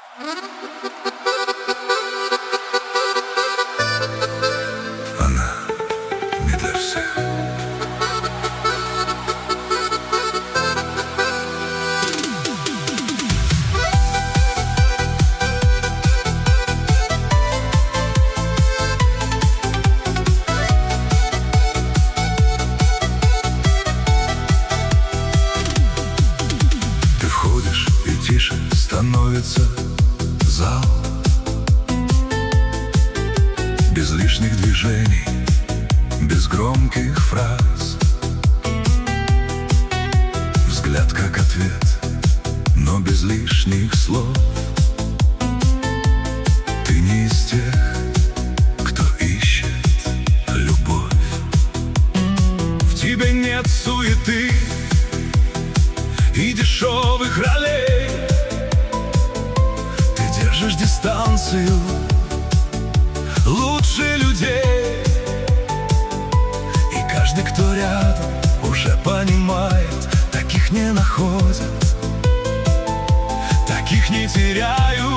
Она не для всех. Ты входишь, и тише становится зал. Без лишних движений, без громких фраз. Взгляд как ответ, но без лишних слов. Ты не из тех, кто ищет любовь. В тебе нет суеты и дешевых ролей. Ты держишь дистанцию лучше людей. И каждый, кто рядом, уже понимает: таких не находят, таких не теряют.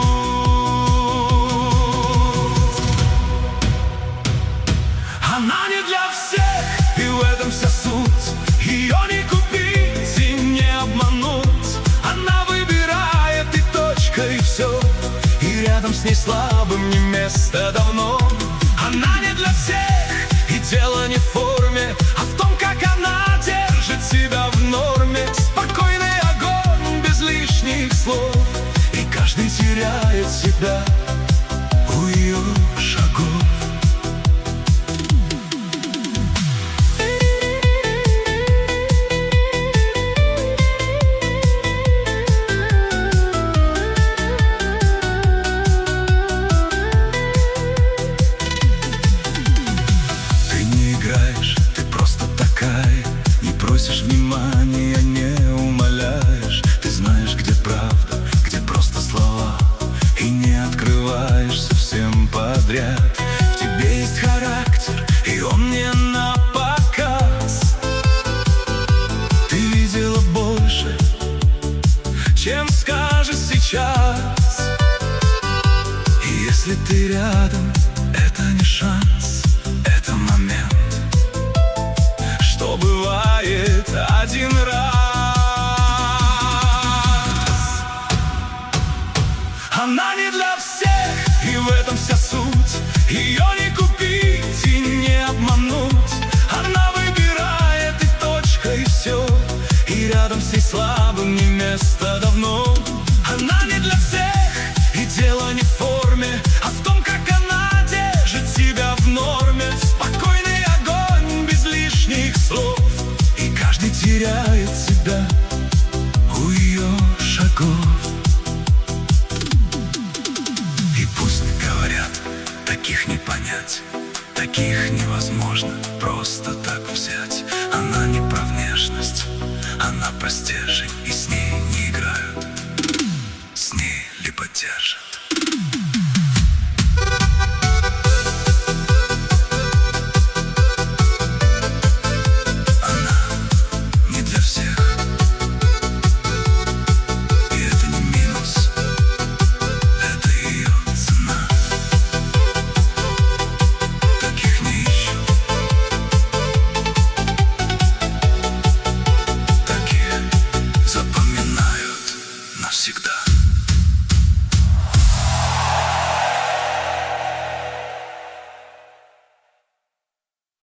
Она не для всех, и в этом вся суть. Ее не купить и не обмануть. Она выбирает, и точка, и все. И рядом с ней слабым не место давно. Она не для всех, и дело не в форме, а в том, как она держит себя в норме. Спокойный огонь, без лишних слов. И каждый теряет себя у ее шагов. Ты просто такая, не просишь внимания, не умоляешь. Ты знаешь, где правда, где просто слова, и не открываешься всем подряд. В тебе есть характер, и он не на показ. Ты видела больше, чем скажешь сейчас. И если ты рядом, это не шанс, это момент, что бывает один раз. Она не для всех, и в этом вся суть. Ее не купить и не обмануть. Она выбирает, и точка, и все. И рядом с ней слабым не место давно. Она не для всех, и дело не в форме, а в том, как она держит себя в норме. Спокойный огонь, без лишних слов. И каждый теряет себя у ее шагов. И пусть говорят, таких не понять, таких невозможно просто так взять. Она не про внешность, она про стержень, и с ней не играют, с ней либо держат.